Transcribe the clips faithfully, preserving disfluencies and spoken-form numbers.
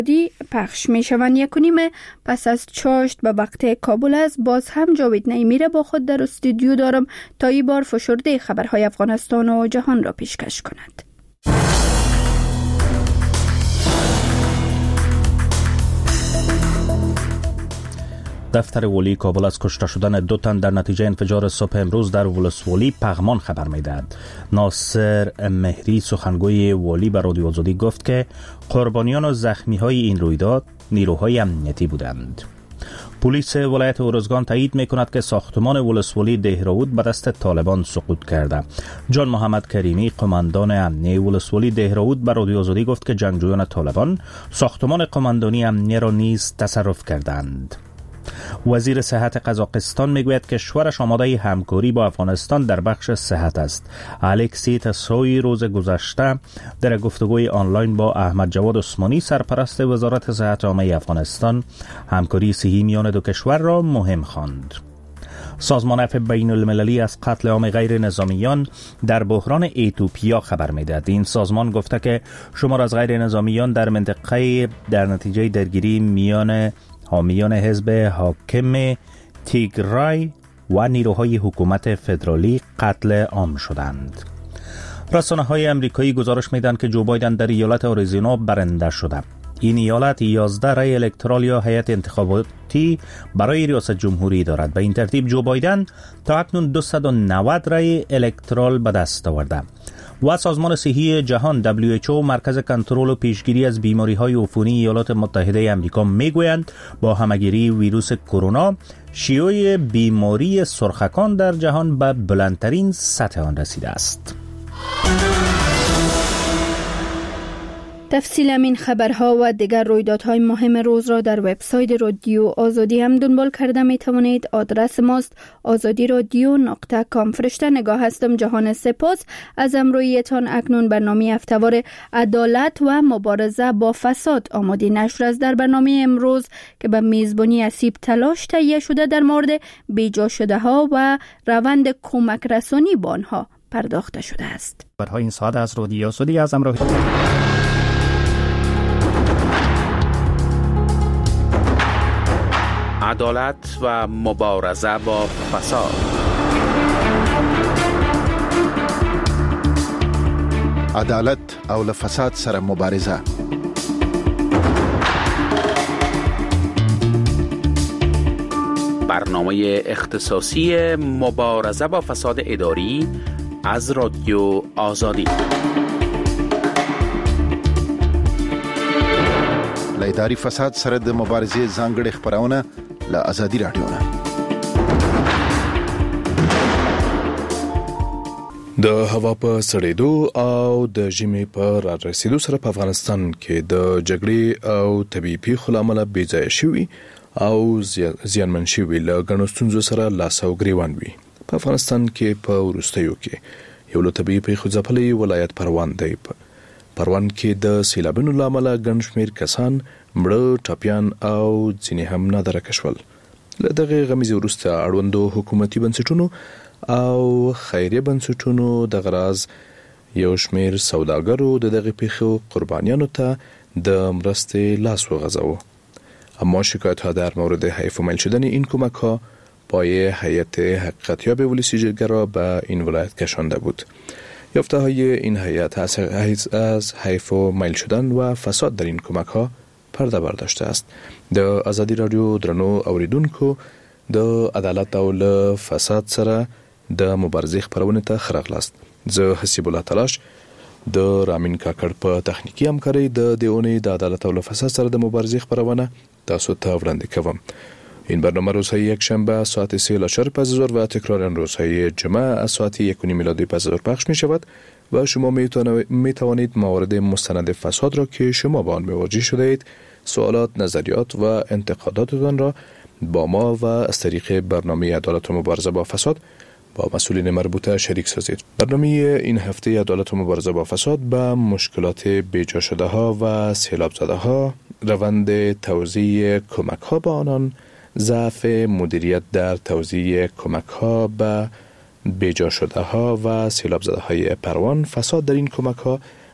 دی پخش می شوند. یک و نیم پس از چاشت به وقت کابل است. باز هم جاوید نعیمی را با خود در استودیو دارم تا این بار فشرده خبرهای افغانستان و جهان را پیشکش کند. دفتر والی کابل از کشته شدن دو تن در نتیجه انفجار صبح امروز در ولسوالی پغمان خبر می‌دهد. ناصر مهری سخنگوی والی به رادیو آزادی گفت که قربانیان و زخمی‌های این رویداد نیروهای امنیتی بودند. پلیس ولایت ارزگان تایید می‌کند که ساختمان ولسوالی دهراود به دست طالبان سقوط کرده. جان محمد کریمی قماندان امنیه ولسوالی دهراود به رادیو آزادی گفت که جنگجویان طالبان ساختمان قماندانی امنیه را نیز تصرف کردند. وزیر صحت قزاقستان میگوید که کشورش آماده همکاری با افغانستان در بخش صحت است. الکسی تسوی روز گذشته در گفتگوی آنلاین با احمد جواد عثمانی سرپرست وزارت صحت عامه افغانستان همکاری صحی میان دو کشور را مهم خواند. سازمان عفو بین المللی از قتل عام غیر نظامیان در بحران ایتوپیا خبر میدهد. این سازمان گفته که شمار از غیر نظامیان در منطقه در نتیجه درگیری میان حامیان حزب حاکم تیگرای و نیروهای حکومت فدرالی قتل عام شدند. رسانه‌های آمریکایی گزارش میدن که جو بایدن در ایالت آریزونا برنده شده. این ایالت یازده رای الکترال یا هیئت انتخاباتی برای ریاست جمهوری دارد. به این ترتیب جو بایدن تا اکنون دویست و نود رای الکترال به دست آورده. و سازمان صحی جهان دبلیو اچ او مرکز کنترل و پیشگیری از بیماری‌های عفونی ایالات متحده آمریکا میگویند با همگیری ویروس کرونا شیوع بیماری سرخکان در جهان به بلندترین سطح آن رسیده است. تفصیل این خبرها و دیگر رویدادهای مهم روز را در وبسایت رادیو آزادی هم دنبال کرده می توانید. آدرس ماست آزادی رادیو نقطه کام. فرشته نگاه هستم. جهان سپاس از همراهیتان. اکنون برنامه هفته‌وار عدالت و مبارزه با فساد آماده نشر است. در برنامه امروز که به میزبانی اسیب تلاش تهیه شده در مورد بیجا شده ها و روند کمک رسانی به آنها پرداخته شده است. برای این ساعت از رادیو آزادی از همراهی عدالت و مبارزه با فساد. عدالت او له فساد سره مبارزه. برنامه اختصاصی مبارزه با فساد اداری از رادیو آزادی. له اداري فساد سره د مبارزې ځانګړي خبرونه له آزادي رادیو نه. د هوا په سړېدو او د ژمي په رارسېدو سره په افغانستان کې د جګړې او طبيعي پیښو لامل بېځایه شوي او زیانمن شوي له ګڼو ستونزو سره لاس او ګریوان وي. په افغانستان کې په وروستیو کې یو له طبيعي پیښو ځپلي ولایت پروان دی. پروان کې د سیلابونو لامل ګڼ شمېر کسان مړه، ټپیان او ځینې هم نادرکه شول. له دغه غمیزې وروسته اړوندو حکومتي بنسټونو او خیریه بنسټونو د غراز یو شمېر سوداګرو د دغه پیښو قربانیانو ته د مرستې لاس وغځاوه. اما شکایت‌ها در مورد حیف و میل شدن این کمک‌ها پای هیئت حقیقتیاب ولسیجرگه را به این ولایت کشانده بود. یافته های این هیئت از حیف و میل شدن و فساد در این کمک ها پرده برداشته است. د آزادی رادیو درنو اوریدونکو د عدالت او له فساد سره د مبارزې خبرونه ته خراغلاست. زه حسیب الله تلاش د رامین کاکړ په تخنیکی همکاري د دیونه د عدالت او له فساد سره د مبارزې خبرونه تاسو ته وړاندې کوم. این برنامه روزهای یک شنبه ساعت سه الی چهار پس از ظهر و تکرار روزهای جمعه از ساعت یک و نیم میلادی پس از ظهر پخش می شود و شما می توانید موارد مستند فساد را که شما با آن مواجه شده اید، سوالات، نظریات و انتقاداتتان را با ما و از طریق برنامه عدالت و مبارزه با فساد با مسئولین مربوطه شریک سازید. برنامه این هفته عدالت و مبارزه با فساد به مشکلات بیجا شده ها و سیلاب زده ها، روند توزیع کمک ها به آنان، ضعف مدیریت در توزیع کمک ها به بیجا شده ها و سیلاب زده های پروان، فساد در این کمک ها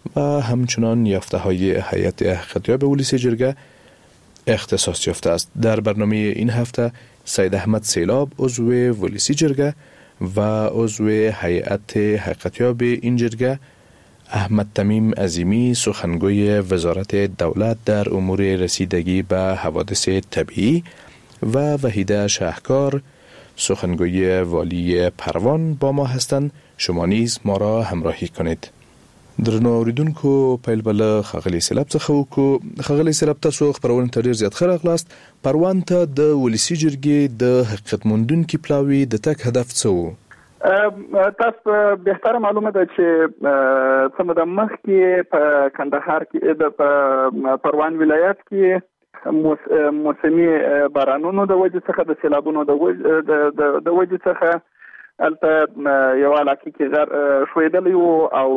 و همچنان یافته‌های هیئت حقیقتیاب ولسی جرگه اختصاص یافته است. در برنامه این هفته سید احمد سیلاب عضو ولسی جرگه و عضو هیئت حقیقتیاب این جرگه، احمد تمیم عظیمی سخنگوی وزارت دولت در امور رسیدگی به حوادث طبیعی و وحیده شهکار سخنگوی والی پروان با ما هستند. شما نیز ما را همراهی کنید. درنو اوریدونکو پیل بل خغلی سیلاب څخه وکړو. خغلی سیلاب تاسو خبرونه ته ډیر زیات ښه راغلاست. پروان ته د ولسی جرګې د حقیقت موندونکي پلاوي د تک هدف څه و؟ تاسو بهتره معلومه ده چې څه موده مخکې په کندهار کې د پروان ولایت کې موسمي بارانونو د وجې څخه د سیلابونو د وجې د وجې څخه البته یو علاقه کې غر شویدلی وو او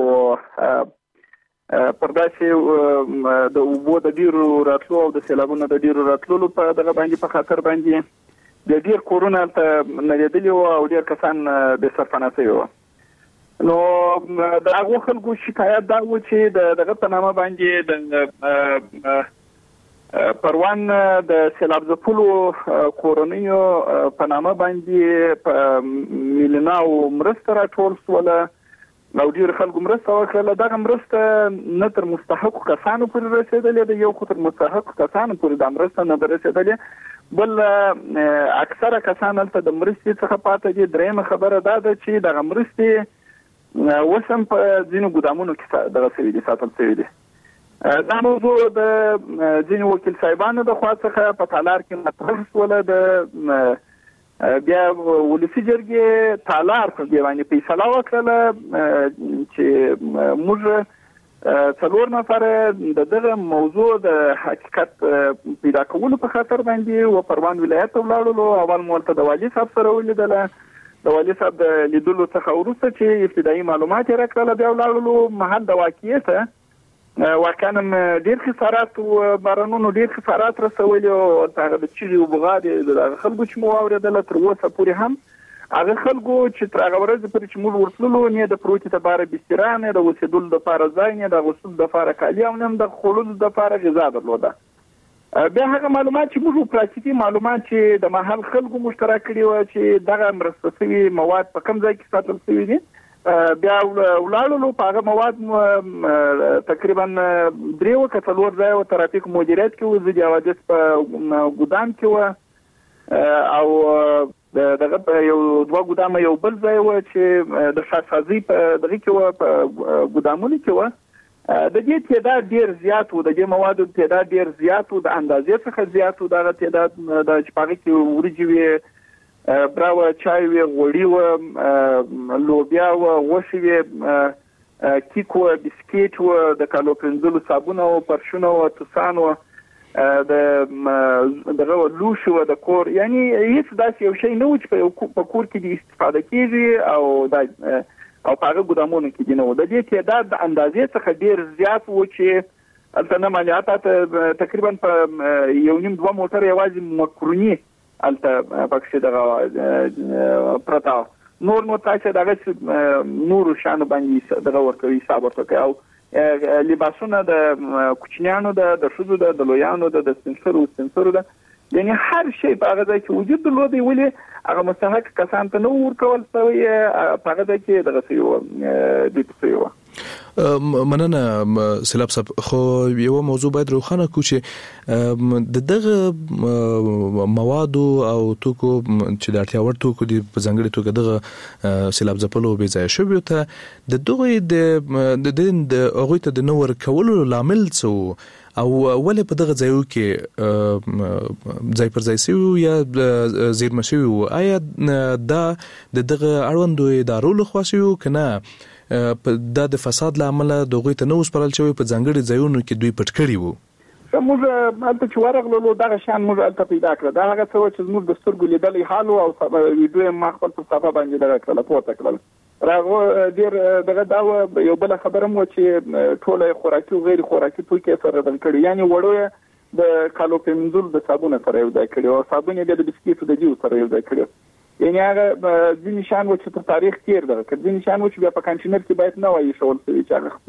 پر داسې د اوبو د ډیرو راتلو او د سیلابونو د ډیرو راتلو په دغه باندې په خاطر باندې د ډیر کورونه ته نړیدلی وو او ډیر کسان به سرپناه شوي وو. نو د هغو خلکو شکایت دا و چې دغه په نامه باندې د پروان د سیلاب ځپلو کورنیو په نامه باندې په میلیونو مرسته راټول شوله او ډیر خلکو مرسته وکړه. دغه مرسته نه تر مستحق کسانو پورې رسېدلې ده، یو خو تر مستحق کسانو پورې د مرسته نه ده رسېدلې، بل اکثره کسان هلته د مرستې څخه پاتې دي. درېیمه خبره دا ده چې دغه مرستې اوس هم په ځینو ګودامونو کې دغه شوي دي، ساتل شوي دي. دا موضوع د ځینې وکیل صاحبانو د خوا څخه په تالار کې مطرح شوله. د بیا ولسي جرګې تالار په دې باندې فیصله وکړله چې موږ څلور نفره د دغه موضوع د حقیقت پیدا کولو په خاطر باندې و پروان ولایت ته ولاړلو. اول مو ورته د والي صاحب سره ولیدله، د والي صاحب د لیدلو څخه وروسته چې ابتدایي معلومات یې راکړله بیا ولاړلو محل د واقعې ته. واقعا ډیر خسارات او بارانونو ډیر خسارات رسولي او هغه د چيري او بغاد د خلکو چې مو اوریدل تر اوسه پورې هم هغه خلکو چې تر هغه ورځ پورې چې موږ ورتلو نه د پروتې لپاره بسترانه د وسیدل د لپاره ځای نه د غسل د لپاره کالي او نه د خولو د لپاره غذا درلوده. بیا هغه معلومات چې موږ پراکتیکي معلومات چې د محل خلکو مشترک کړي و چې دغه مرسته شوي مواد په کوم ځای کې ساتل شوي دي، بیا ولاړلو په هغه مواد تقریبا درې وکه څلور ځای و ترافیک مدیریت کې و، ضد حوادث په ګودام کې و او دغه په یو دوه ګودامه یو بل ځای و چې د شاسازي په دغه کې و په ګودامونو کې و. د دې تعداد ډیر زیات و، د دې موادو تعداد ډیر زیات و، د اندازې څخه زیات و. دغه تعداد د چپاغي کې ورجی وي، براو چای وی، غوړی و، لوبیا و، غوښه وی، کیک و، بسکیټ و، د کالو پرنځلو صابون او پرشونه او توسان و، د دغه لوش و د کور، یعنی هیڅ داسې یو شی نه و چې په کور کې د استفاده کیږي او د او په هغه ګودامونو کې دی. نو د دې تعداد د اندازې څخه ډیر زیات و چې البته نه مالیات تقریبا په یو نیم دوه موټر یوازې مکرونی البته پکې دغه پرتا نور نو تاسو دغه نور شان باندې دغه ورکوي حساب ورکوي او لباسونه د کوچنیانو د شوزو د لویانو د سنسور او سنسور د یعنی هر شی په هغه ځای کې وجود درلودي، ولې هغه مستحق کسان ته نو ورکول شوی په هغه ځای کې دغه شی د تسوي. مننه سیلاب صاحب. خو یو موضوع باید روښانه کو چې د دغه موادو او توکو چې د اړتیا وړ توکو د ځانګړي توګه دغه سیلاب ځپلو بې ځای شوی ته د دغه د د هغه ته د نور کولو لامل څه او ولې په دغه ځایو کې ځای پر ځای شوی یا زیرمه شوی؟ آیا دا د دغه اړوندو ادارو لخوا شوی کنه دا د فساد لامل دغه ته نو سپارل شوی په ځانګړي ځایونو کې دوی پټ کړی وو؟ موږ البته چې ورغلو دغه شان موږ البته پیدا کړ دا هغه څه چې موږ د سترګو لیدلې حال او ویډیو ما خپل په صفحه باندې دغه کړل پورته کړل. راغو ډیر دغه دا یو بل خبره مو چې ټوله خوراکي او غیر خوراکي توکي سره بدل کړي، یعنی وړو د کالو پنځول د صابون سره یو ځای کړي او صابون یې د بسکیټو د دیو سره یو ځای کړي. یعنی هغه ځینې شان و چې په تاریخ تیر ده، کله ځینې شان و چې بیا په کانټینر کې باید نه وایي شول چې هغه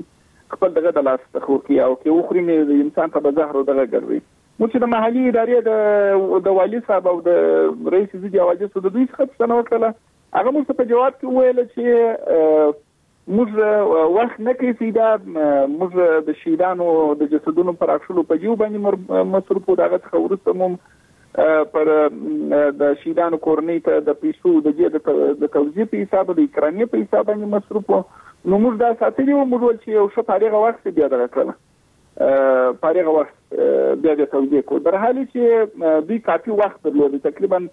خپل دغه د لاس څخه کې او کې وخوري نه انسان ته به زهر دغه ګرځي. مو چې د محلي ادارې د د والي صاحب او د رئیس ضد حوادث د دوی څخه څنګه وکړه هغه موږ په جواب کې ویل چې موږ وخت نه کوي دا موږ د شهیدانو د جسدونو پر اخلو په جیو باندې مصروف دغه څخه ورسته مو پر د شهیدانو کورنۍ ته د پیسو د جې د توزیع په حساب د اکرامي په حساب باندې مصروف نو موږ دا ساتلی و موږ چې یو څه تاریخ وخت بیا دغه کړل تاریخ وخت بیا د توزیع کو در حالي چې دوی کافي وخت درلود تقریبا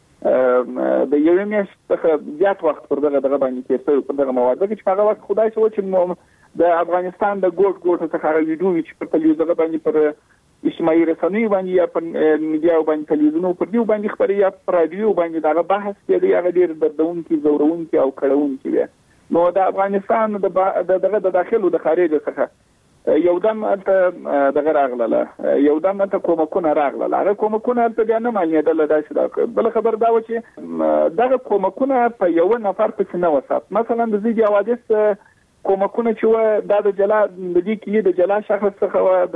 د یو میاشت څخه زیات وخت پر دغه دغه باندې کېږي په دغه مواد کې چې هغه وخت خدای شو چې د افغانستان د ګوټ ګوټ څخه هغه ویډیو چې په تلویزیون باندې پر اجتماعي رسنیو باندې یا په میډیا باندې تلویزیون پر دیو باندې خبري یا پر رادیو باندې دغه بحث کېږي هغه ډېر دردونکي زورونکي او کړهونکي وي. نو د افغانستان د دغه د داخلو د خارج څخه یو دم ته دغه راغله یو دم ته کومکونه راغله هغه کومکونه ته بیا نه معنیدل داسې دا بل خبر دا و چې دغه کومکونه په یو نفر پسې نه وسات مثلا د ضد حوادث کومکونه چې و د جلا د دې کې د جلا شخص څخه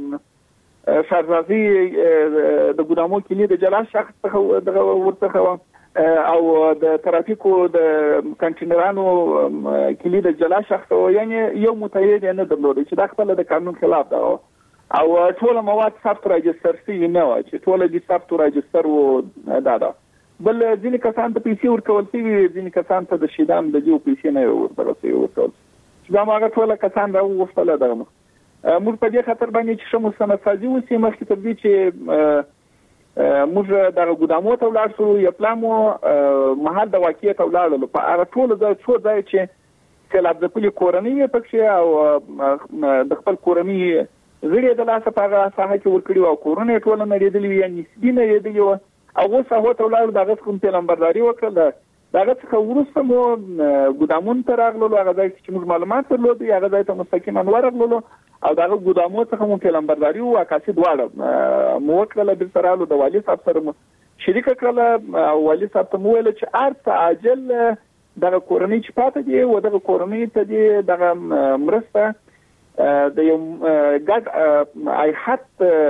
د شارزازي د ګدامو کې د جلا شخص څخه دغه ورڅخه او د ترافیکو د کنټینرانو کلی د جلا شخص یعنی یو متعهد نه درلود چې د خپل د قانون خلاف ده او ټول مواد ثبت راجستر شي نه و چې ټول دي ثبت راجستر و دا ده بل ځینې کسان ته پیسې ورکول شي ځینې کسان ته د شیدان د جو پیسې نه ورکول شي ورکول دا هغه ټول کسان راوغوښتل دغه موږ په دې خاطر باندې چې شمو سمسازي وسی مخکې تر دې چې موږ دغه ګدامو ته ولاړ شو یا پلانو محل د واقعیت ولاړل په هغه ټول د څو ځای چې کله د خپل کورنۍ پکې او د خپل کورنۍ غړي د لاسه په هغه ساحه کې ورکړي او کورنۍ ټول نه لري یا نسبی نه لري او اوس هغه ته ولاړ دغه کوم پیغمبرداري وکړه دغه څخه ورسته مو ګدامون ته راغلو هغه ځای چې موږ معلومات درلود هغه ځای ته مستقیما ورغلو او دغه ګدامو څخه مو پیغمبرداري او عکاسي دواړه مو وکړه د سرالو د والي صاحب سره شریک کړل او والي صاحب ته ویل چې ارته عاجل دغه کورنۍ چې پاتې دی او دغه کورنۍ ته دی دغه مرسته د یو ګډ ایحت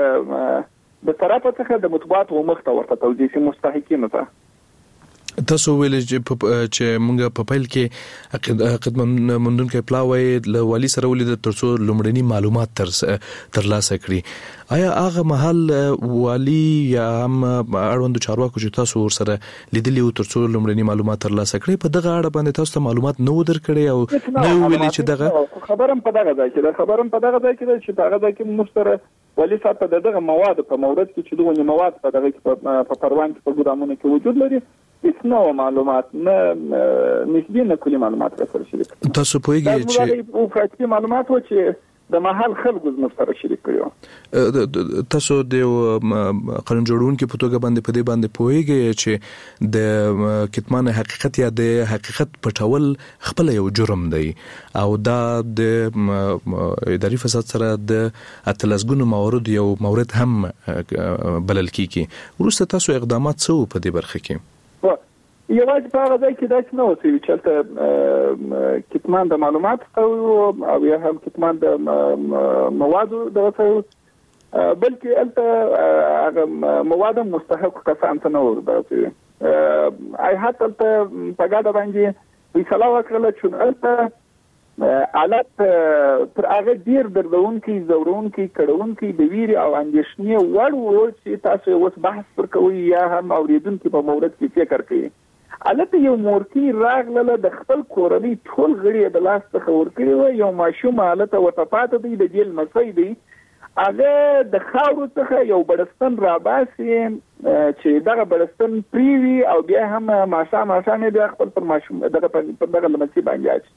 د طرفه څخه د مطبوعات او مخ ته ورته توجیه مستحقین ته تاسو ویل چې موږ په پیل کې خدمت مندونکو پلاوي له والي سره ولید ترڅو لومړني معلومات تر ترلاسه کړي آیا هغه محل والي یا هم اړوند چارواکو چې تاسو ورسره لیدلی او ترڅو لومړني معلومات ترلاسه کړي په دغه اړه باندې تاسو ته معلومات نه ودرکړي او نه ویلي چې دغه خبرم په دغه ځای کې خبرم په دغه ځای کې چې دغه ځای کې مستر والي صاحب په دغه مواد په مورد کې چې دغه مواد په دغه کې په پروان کې په ګدامونو کې وجود لري هیڅ نو معلومات نه نسبی نه کلی معلومات راسره شریک تاسو پوهیږئ چې او فاکتي معلومات و چې د محل خلکو زموږ سره شریک کړو تاسو د قانون جوړونکو په توګه باندې په دې باندې پوهیږئ چې د کتمان حقیقت یا د حقیقت پټول خپل یو جرم دی او دا د اداري فساد سره د اتلسګونو موارد یو مورد هم بلل کیږي ورسته تاسو اقدامات څه په دې برخه کې یوازې په هغه ځای کې داسې نه اوسوي چې هلته کتمان د معلومات او یا هم کتمان د موادو دغه بلکې هلته هغه مواد مستحق کسان ته نه ورسوي ای حتی هلته په ګاډه باندې فیصله وکړله چې هلته حالت تر هغه ډېر دردونکي زورونکي کړهونکي د ویرې او اندېښنې وړ و چې تاسو اوس بحث پر کوئ یا هم اورېدونکي په مورد کې فکر کوي البته یو مورکی راغله د خپل کورنۍ ټول غړي د لاس څخه ورکړي و یو ماشوم البته وتپات دی د جیل مسای دی هغه د خاورو څخه یو بڑستان را باسي چې دغه بڑستان پریوي او بیا هم ماشا ماشا نه بیا خپل پر ماشوم دغه په دغه لمسی باندې اچ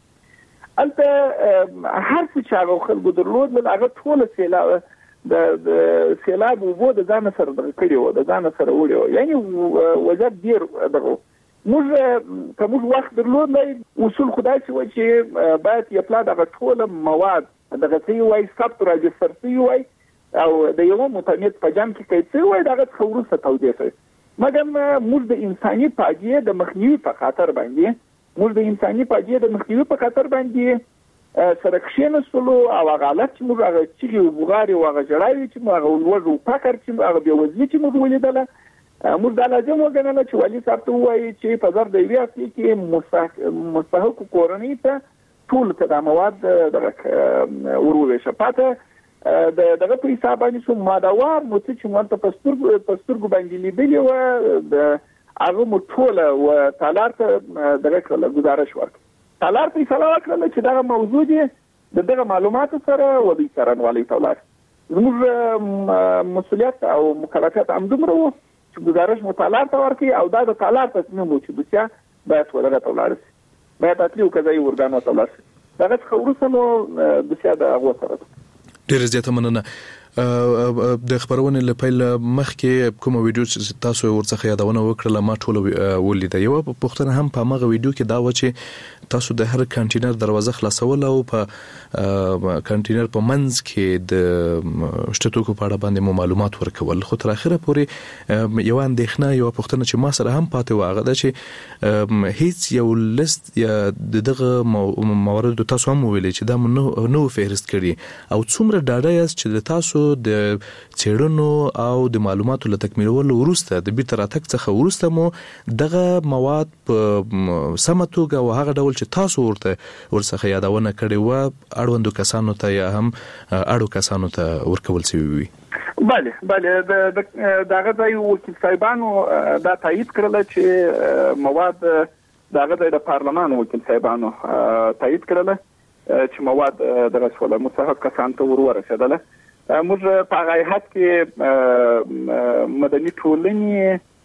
البته هر څه چې هغه خلکو درلود هغه ټول سیلاب د سیلاب وو د ځان سره کړی و د ځان سره وړي یعنی وجب ډیر دغه موږ کوم وخت درلود نه اصول خدای چې باید یو پلا دغه ټول مواد دغه سی وای ثبت راجستر سی وای او د یو متعهد په جام کې کوي سی وای دغه خورسته توجیه کوي مګر موږ د انساني فاجعه د مخنیوي په خاطر باندې موږ د انساني فاجعه د مخنیوي په خاطر باندې سره کښینستلو او هغه حالت چې موږ هغه چیغې او بوغارې او هغه ژړاوې چې موږ هغه لوږه او فقر چې هغه بېوزلي چې موږ ولیدله موږ دا لازم وګڼله چې والي صاحب ته ووایي چې په ظرف د یوې هفتې کې مستحقو کورنۍ ته ټولو ته دا مواد دغه وروویشه پاته د دغه په حساب باندې څو مادهوار مو څه چې موږ ته په سترګو باندې لیدلي وه هغه مو ټوله و تالار ته دغه کړله ګزارش وکړه تالار ته فیصله وکړله چې دغه موضوع دی د دغه معلوماتو سره و دوی څارنوالۍ ته ولاړ زموږ مسؤلیت او مکلفیت همدومره و چې ګزارش مو تالار ته ورکړي او دا د تالار تصمیم و چې دوسیه باید ودغه ته ولاړ شي باید اصلي او قضایي ارګانو ته ولاړ شي دغه څخه وروسته نو دوسیه د هغو سره ده. ډېره زیاته مننه. د خبرونې له پیل مخکې کومه ویډیو چې تاسو ورڅخه یادونه وکړه ما ټول ولیده. یو پوښتنه هم په هغه ویډیو کې دا و چې تاسو د هر کانټینر دروازه خلاصول او په کانټینر په منځ کې د شتوکو په اړه باندې معلومات ورکول خو تر اخره پورې یو اندېښنه یو پوښتنه چې ما سره هم پاتې و هغه ده چې هیڅ یو لیست یا دغه موارد تاسو هم ویلي چې دا نو فهرست کړي او څومره ډاډه یاست چې تاسو د څېړنو او د معلوماتو له تکمیلولو وروسته د بیرته راتګ څخه وروسته مو دغه مواد په سمه توګه او هغه ډول چې تاسو ورته ورڅخه یادونه کړې وه اړوندو کسانو ته یا هم اړو کسانو ته ورکول شوي وي؟ بله بله دغه ځای وکیل صاحبانو دا تایید کړله چې مواد دغه ځای د پارلمان وکیل صاحبانو تایید کړله چې مواد دغه شوله مستحق کسانو ته ور ورسېدله. موږ په هغه هیئت کې مدني ټولنې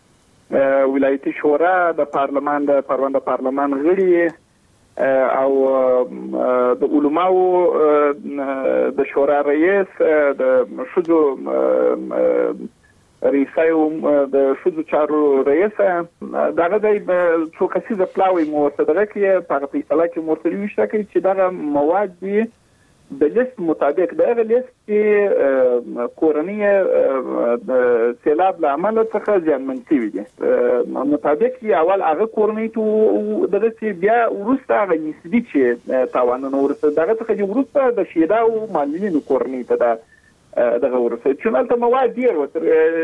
ولایتي شورا د پارلمان د پرونده پارلمان غړي او د علماو د شورا رئیس د شذو رئیسای د شذو چارو رئیس دغه د څو کسیزه پلاوی مو صدره کې په فیصله کې مرتضی وشکري چې دغه مواد دي د لیست مطابق دغه لیست کې کورنۍ د سیلاب له امله څخه زیانمن شوي دي مطابق یې اول هغه کورنۍ ته دغه چې بیا وروسته هغه نسبي چې تاوانونه ورسته دغه څخه چې وروسته د شیدا او معلولینو کورنۍ ته دغه ورسته چې هلته مواد ډېر و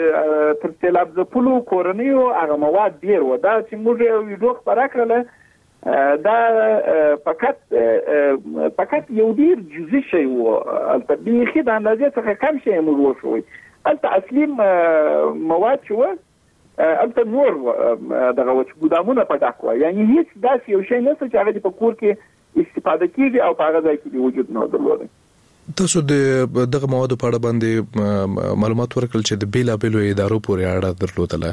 تر سیلاب ځپلو کورنیو هغه مواد ډېر و دا چې موږ یو ویډیو خپره کړله دا فقط فقط یو ډیر جزئی شی وو البته بیخي د اندازې څخه کم شی موږ وشوي البته اصلي مواد شو البته نور دغه وچ ګودامونه پټاک و یعنی هیڅ داسې یو شی نشته چې هغه په کور کې استفاده کیږي او په هغه ځای کې وجود نه درلود. تاسو د دغه موادو په اړه باندې معلومات ورکړل چې د بیلابېلو ادارو پورې اړه درلودله.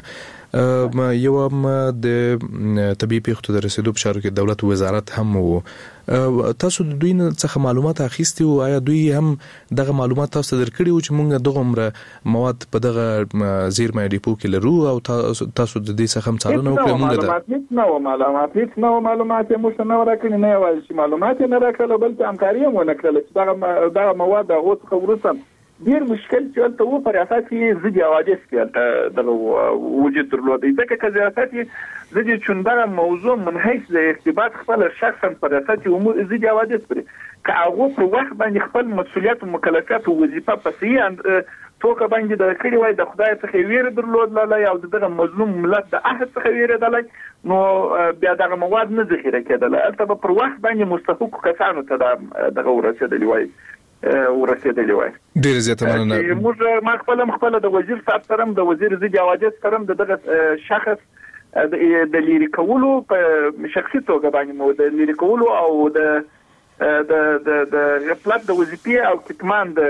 یو هم د طبي پیښو د رسیدو په چارو کې دولت وزارت هم وو. تاسو د دوی څخه معلومات اخیستي او آیا دوی هم دغه معلومات تاسو ته درکړي او چې موږ دغه عمره مواد په دغه زیرمه ډیپو کې لرو او تاسو د دې څخه هم څارنه وکړئ؟ موږ د معلومات نه و معلومات هیڅ نه و معلومات موږ نه ورکړي نه وایي چې معلومات نه راکړل بلکې همکاري هم ونه کړل چې دغه دغه مواد هغه څخه وروسته ډیر مشکل چې ولته و پر اساس کې زدي حوادث کې دغه وجود درلود ځکه چې ریاست زدي چوندره موضوع من حیث د ارتباط خپل شخصا پر اساس کې امور زدي حوادث پرې که هغه پر وخت باندې خپل مسؤلیت او مکلفیت او وظیفه پسې توګه باندې د کړي وای د خدای څخه ویره درلود لاله او دغه مظلوم ملت د احد څخه ویره دلای نو بیا دغه مواد نه ذخیره کېدل البته پر وخت باندې مستحق کسانو ته دغه ورسېدلی وای ورسېدلی وای. ډېر زیاته مننه. موږ ما خپل خپل د وزیر صاحب سره د وزیر زدي حوادث سره دغه شخص د لیري کولو په شخصي توګه باندې مو د لیري کولو او د د د د غفلت د وظیفې او کتمان د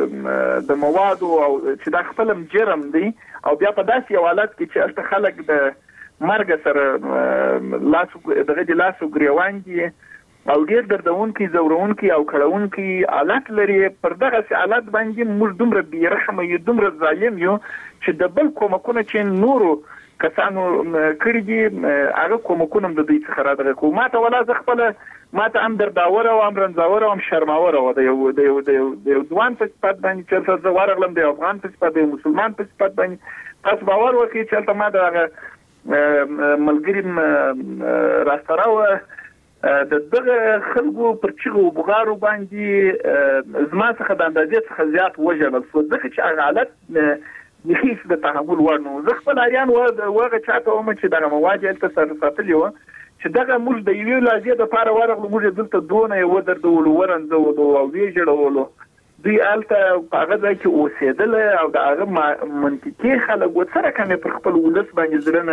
د مواد او چې د خپل جرم دی او بیا په داسې حالت کې چې خلک د مرګ سره لاس دغه د لاس ګریوان دي او ډیر دردونکي زورونکي او کړهونکي حالت لري پر دغه حالت باندې موږ دومره بیرحمه یو دومره ظالم یو چې د بل کومکونه چې نورو کسانو کړی دي هغه کومکونه د دوی څخه راځي حکومت ولا ځخپل ماته هم درداور او هم رنځاور او هم شرماور او د یو د یو د یو دوان په صفات باندې چې څه زوارغلم د افغان په صفات د مسلمان په صفات باندې تاسو باور وکړئ چې تل ما د ملګری راستراو د دغه خلکو پر چغو بغارو باندې زما څخه د اندازې څخه زیات وژل شو ځکه چې هغه حالت هیڅ د تحمل وړ نه و. زه خپل اریان وغه چاته وم چې دغه مواد هلته سره ساتلي وو چې دغه موږ د یوې لحظې دپاره ورغلو، موږ دلته دونه یې ودردولو ورنځولو او ویې ژړولو. دوی هلته په هغه ځای کې اوسېدله او د هغه منطقي خلک و څه رقم یې پر خپل ولس باندې زړه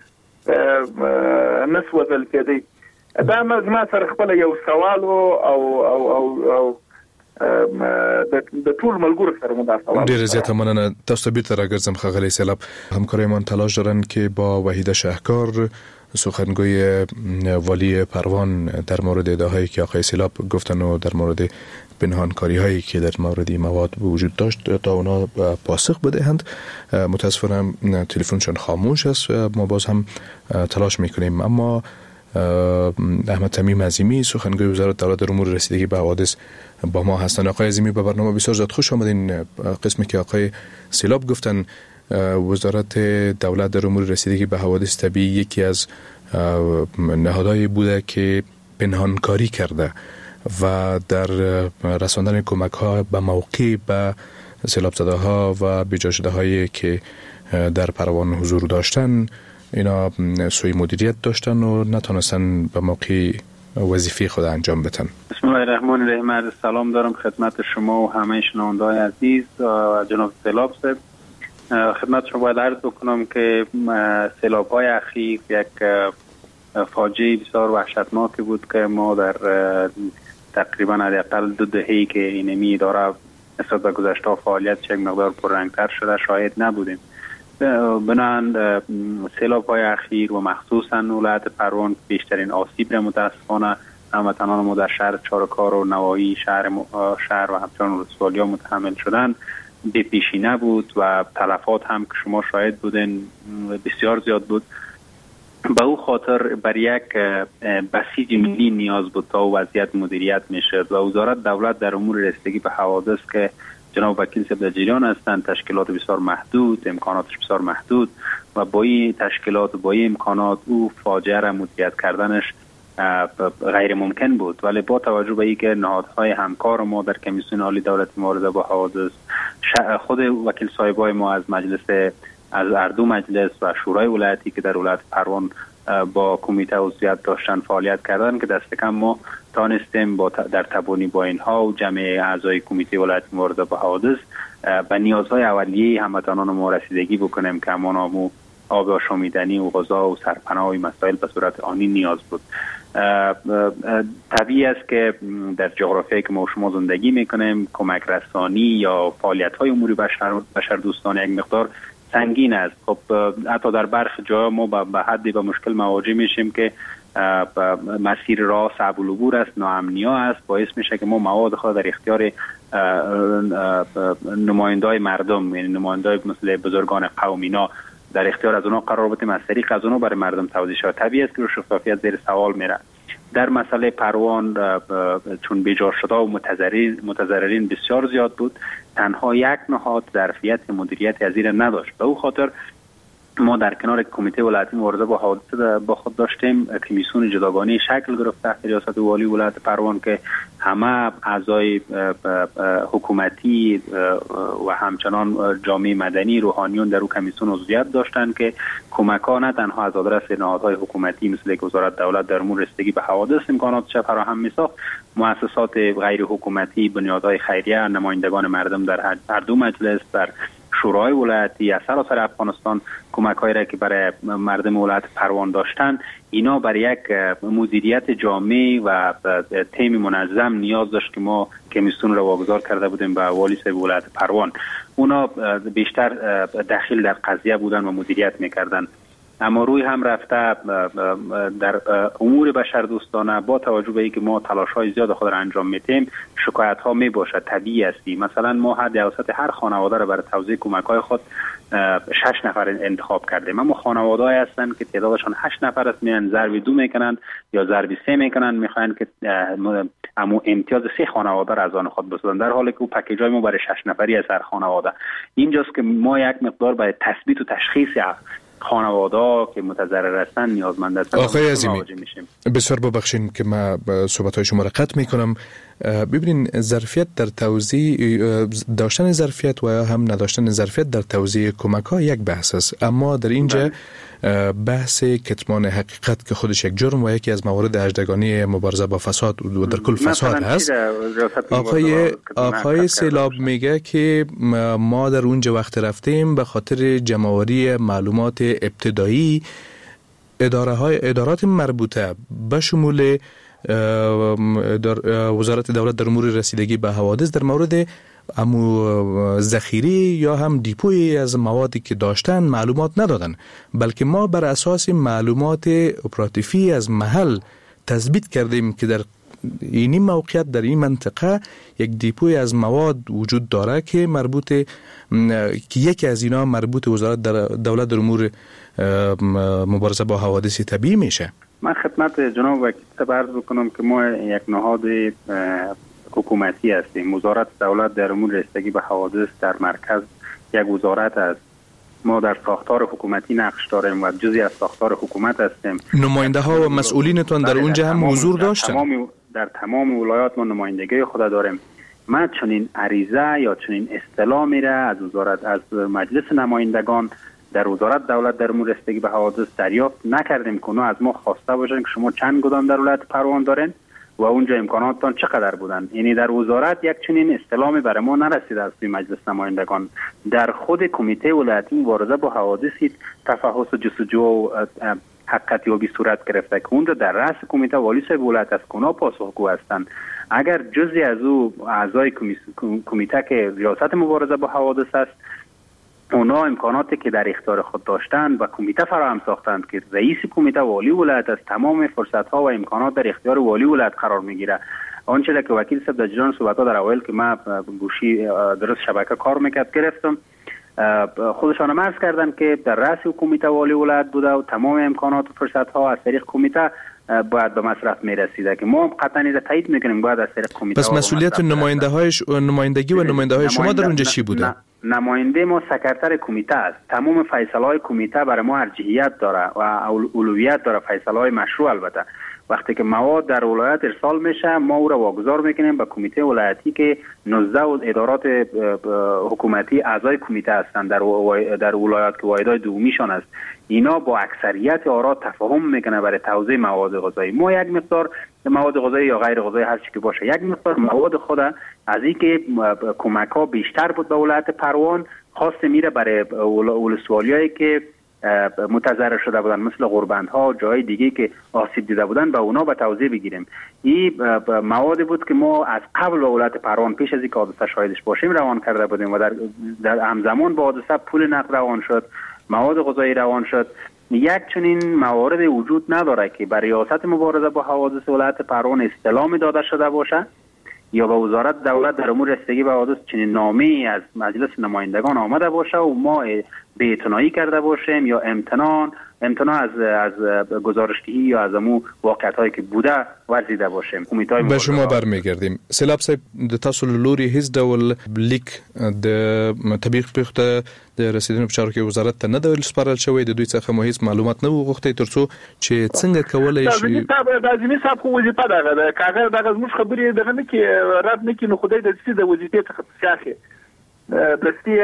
نه نه سوځل کېدی. دا زما سره خپله یو سوال و او او او او د ټول ملګرو سره مو دا سوال. ډېره زیاته مننه. تاسو ته بیرته راګرځم ښاغلی سیلاب. همکارایمان تلاش دارن که با وحیده شهکار سخنگوی والی پروان در مورد ادعاهایی که آقای سیلاب گفتن و در مورد پنهانکاری هایی که در مورد این مواد وجود داشت تا اونا پاسخ بدهند. متاسفانه تلفنشون خاموش است. ما باز هم تلاش میکنیم. اما احمد تمیم عظیمی سخنگوی وزارت دولت در امور رسیدگی به حوادث با ما هستند. آقای عظیمی به برنامه بسیار زیاد خوش آمدین. قسمی که آقای سیلاب گفتن وزارت دولت در امور رسیدگی به حوادث طبیعی یکی از نهادهایی بوده که پنهانکاری کرده و در رساندن کمک ها به موقع به سیلاب زده ها و بیجا شده هایی که در پروان حضور داشتن اینا سوی مدیریت داشتن و نتونستن به موقع وظیفه خود انجام بدن. بسم الله الرحمن الرحیم. سلام دارم خدمت شما و همه شنونده‌های عزیز و جناب سیلاب صاحب. خدمت شما باید عرض بکنم که سیلاب های اخیر یک فاجعه بسیار وحشتناکی بود که ما در تقریبا حداقل دو دهه‌ای که اینمی اداره نسبت به گذشته فعالیت یک مقدار پررنگتر شده شاهد نبودیم. بنابراین سیلاب های اخیر و مخصوصا ولایت پروان بیشترین آسیب را متاسفانه هموطنان ما در شهر چارکار و نواحی شهر شهر و همچنان ولسوالیا متحمل شدن به پیشینه بود و تلفات هم که شما شاهد بودین بسیار زیاد بود. به او خاطر بر یک بسیج ملی نیاز بود تا وضعیت مدیریت میشد و وزارت دولت در امور رسیدگی به حوادث که جناب وکیل صاحب در جریان هستند تشکیلات بسیار محدود، امکاناتش بسیار محدود و با این تشکیلات و با این امکانات او فاجعه را مدیریت کردنش غیر ممکن بود. ولی با توجه به اینکه نهادهای همکار ما در کمیسیون عالی دولت مبارزه با حوادث خود وکیل صاحبای ما از مجلس از اردو مجلس و شورای ولایتی که در ولایت پروان با کمیته عضویت داشتن فعالیت کردن که دست کم ما تانستیم با در تبانی با اینها و جمع اعضای کمیته ولایتی مبارزه با حوادث به نیازهای اولیه هموطنان ما رسیدگی بکنیم که همانامو آب آشامیدنی و غذا و سرپناه و مسائل به صورت آنی نیاز بود. طبیعی است که در جغرافیایی که ما شما زندگی میکنیم کمک رسانی یا فعالیت های امور بشر بشر دوستانه یک مقدار سنگین است. خب حتی در برخی جاها ما به حدی به مشکل مواجه میشیم که مسیر راه صعب العبور است، ناامنیا است، باعث میشه که ما مواد خود در اختیار نمایندای مردم یعنی نمایندای مثل بزرگان قومینا در اختیار از اونها قرار بدیم از طریق از اونها برای مردم توضیح شود. طبیعی است که شفافیت زیر سوال میره. در مسئله پروان چون بیجار شده و متضررین متضررین بسیار زیاد بود، تنها یک نهاد ظرفیت مدیریت از این نداشت. به او خاطر ما در کنار کمیته ولایتی مبارزه با حوادث با خود داشتیم کمیسیون جداگانه شکل گرفت تحت ریاست والی ولایت پروان که همه اعضای حکومتی و همچنان جامعه مدنی روحانیون در او کمیسیون عضویت داشتند که کمک‌ها نه تنها از آدرس نهادهای حکومتی مثل که وزارت دولت در امور رسیدگی به حوادث امکاناتش فراهم می‌ساخت، مؤسسات غیر حکومتی، بنیادهای خیریه، نمایندگان مردم در هر دو مجلس در شورای ولایتی از سراسر افغانستان کمک‌هایی را که برای مردم ولایت پروان داشتن اینا برای یک مدیریت جامع و تیم منظم نیاز داشت که ما کمیسیون را واگذار کرده بودیم به والی صاحب ولایت پروان. اونا بیشتر داخل در قضیه بودن و مدیریت میکردن. اما روی هم رفته در امور بشر دوستانه با توجه به اینکه ما تلاش‌های زیاد خود را انجام میدیم شکایت‌ها می باشد طبیعی است. مثلا ما حد اوسط هر خانواده را برای توزیع کمک‌های خود شش نفر انتخاب کردیم، اما خانواده‌ای هستند که تعدادشان هشت نفر است، میان ضرب دو میکنند یا ضرب سه میکنند، میخواهند که اما امتیاز سه خانواده را از آن خود بسازند، در حالی که او پکیج‌های ما برای شش نفری از هر خانواده. اینجاست که ما یک مقدار برای تثبیت و تشخیص خانواده که متضرر هستند نیازمند هستند. آقای عظیمی بسیار ببخشید که ما صحبت های شما را قطع میکنم. ببینین ظرفیت در توزیع داشتن ظرفیت و یا هم نداشتن ظرفیت در توزیع کمک ها یک بحث است، اما در اینجا بحث کتمان حقیقت که خودش یک جرم و یکی از موارد هجدگانی مبارزه با فساد و در کل فساد هست. آقای آقای سیلاب میگه که ما در اونجا وقت رفتیم به خاطر جمع‌آوری معلومات ابتدایی اداره های ادارات مربوطه به شمول وزارت دولت در امور رسیدگی به حوادث در مورد امو ذخیره یا هم دیپوی از موادی که داشتن معلومات ندادن، بلکه ما بر اساس معلومات اپراتیفی از محل تثبیت کردیم که در این موقعیت در این منطقه یک دیپوی از مواد وجود داره که مربوط که یکی از اینا مربوط وزارت دولت در امور مبارزه با حوادث طبیعی میشه. من خدمت جناب وکیل عرض بکنم که ما یک نهاد حکومتی هستیم. وزارت دولت در امور رسیدگی به حوادث در مرکز یک وزارت است. ما در ساختار حکومتی نقش داریم و جزئی از ساختار حکومت هستیم. نماینده ها و مسئولینتون در اونجا هم حضور داشتن؟ در تمام, در تمام ولایات ما نمایندگی خود داریم. ما چنین عریضه یا چنین اصطلاح میره از وزارت از مجلس نمایندگان در وزارت دولت در امور رسیدگی به حوادث دریافت نکردیم که از ما خواسته باشن که شما چند گودام در ولایت پروان دارین و اونجا امکاناتتان چقدر بودن. یعنی در وزارت یک چنین اصطلاحی برای ما نرسیده از توی مجلس نمایندگان. در خود کمیته ولایتی مبارزه با حوادث تفحص و جستجو و حقیقتیابی صورت گرفته که اونجا در رأس کمیته والی صاحب ولایت از کنا پاسخگو هستند. اگر جزئی از او اعضای کمیته که ریاست مبارزه با حوادث است اونا امکاناتی که در اختیار خود داشتند و کمیته فراهم ساختند که رئیس کمیته والی ولایت از تمام فرصت ها و امکانات در اختیار والی ولایت قرار میگیره. آنچه که وکیل صاحب در جریان صحبت ها در اول که ما گوشی درست شبکه کار میکرد گرفتم خودشان عرض کردن که در رأس کمیته والی ولایت بوده و تمام امکانات و فرصت ها از طریق کمیته باید به مصرف میرسیده که ما قطعا این تایید میکنیم باید از طریق کمیته. پس مسئولیت نماینده هایش نمایندگی و نماینده های شما در اونجا چی بوده؟ نماینده ما سکرتر کمیته است. تمام فیصله های کمیته برای ما ارجحیت داره و اولویت داره، فیصله های مشروع. البته وقتی که مواد در ولایت ارسال میشه ما او را واگذار میکنیم به کمیته ولایتی که نوزده ادارات حکومتی اعضای کمیته هستند در در ولایت که واحدهای دومیشان است. اینا با اکثریت آرا تفاهم میکنه برای توزیع مواد غذایی. ما یک مقدار مواد غذایی یا غیر غذایی هر چی که باشه یک مقدار مواد خود از اینکه کمک ها بیشتر بود به ولایت پروان خاص میره برای ولسوالیایی که متضرر شده بودن مثل غربندها و جای دیگه که آسیب دیده بودن به اونا به توزیع بگیریم. این مواد بود که ما از قبل به ولایت پروان پیش از اینکه حادثه شاهدش باشیم روان کرده بودیم و در, در همزمان با حادثه پول نقد روان شد، مواد غذایی روان شد. یک چنین موارد وجود نداره که برای ریاست مبارزه با حوادث ولایت پروان استعلام داده شده باشه یا به وزارت دولت در امور رسیدگی به حوادث چنین نامه‌ای از مجلس نمایندگان آمده باشه و ما بی‌اعتنایی کرده باشیم یا امتنان امتناع از از گزارشدهی یا از امو واقعیت‌هایی که بوده ورزیده باشیم. به شما برمیگردیم. سیلاب صاحب د تاسو لوري هیڅ ډول لیک د تطبیق پخته د رسیدنې په چارو کې وزارت ته نه د سپارل شوی، د دوی څخه مو هیڅ معلومات نه وغوښتي ترڅو چې څنګه کولای شي د ازمي صاحب خو وظیفه ده د کاغذ دغه زموږ خبرې دغه نه کې رد نه کې نو خدای د دې د وظیفې څخه څخه د دې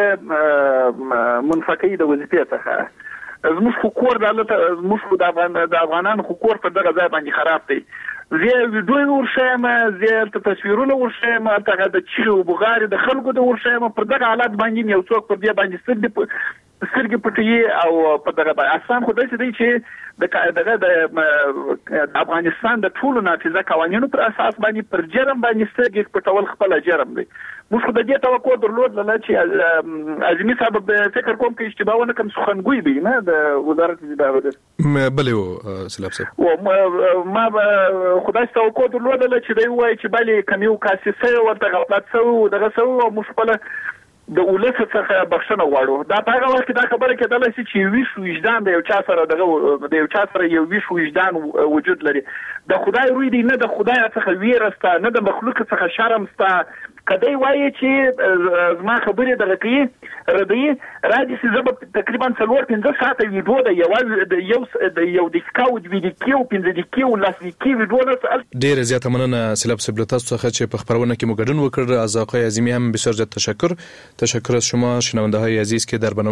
منفقې د وظیفې څخه زموږ حکومت دلته زموږ د افغان د افغانانو حکومت په دغه ځای باندې خراب دی. زه ویډیو ورشم، زه ته تصویرونه ورشم، ته د چیرو بغاری د خلکو د ورشم پر دغه حالت باندې یو څوک پر دې باندې سترګې سترګې پټي او په دغه اسان خو داسې دی چې دغه د افغانستان د ټولو نافذه قوانینو پر اساس باندې پر جرم باندې سترګې پټول خپل جرم دی. موږ خو د دې توقع درلودله چې اعظمي صاحب فکر کوم کې اشتباه ونه کوم سخنګوی دی نه د وزارت داخله بلې و سلام صاحب و ما خدای توقع درلودله چې دی وایي چې بلې کمیو کاسسه ورته غلط سو دغه سو موږ خپل د اولس څخه بخښنه غواړو. دا په هغه وخت کې دا خبره کېدله چې ویش وجدان د یو چا سره دغه د یو چا سره یو ویش وجدان وجود لري. د خدای روی دی نه د خدای څخه ویرسته نه د مخلوق څخه شرم سته کدی وایي چې زما خبرې دغه کوي ردی راځي چې زه تقریبا څلور پنځه ساعته ویډیو د یو یو د یو د سکاو د ویډیو پنځه دقیقې او لاس دقیقې ویډیو نه ډیر زیاته مننه سلام صاحب له تاسو څخه چې په خبرونه کې مو ګډون وکړ. از آقای عظیمی هم بسیار زیاد تشکر. تشکر از شما شنونده های عزیز که در برنامه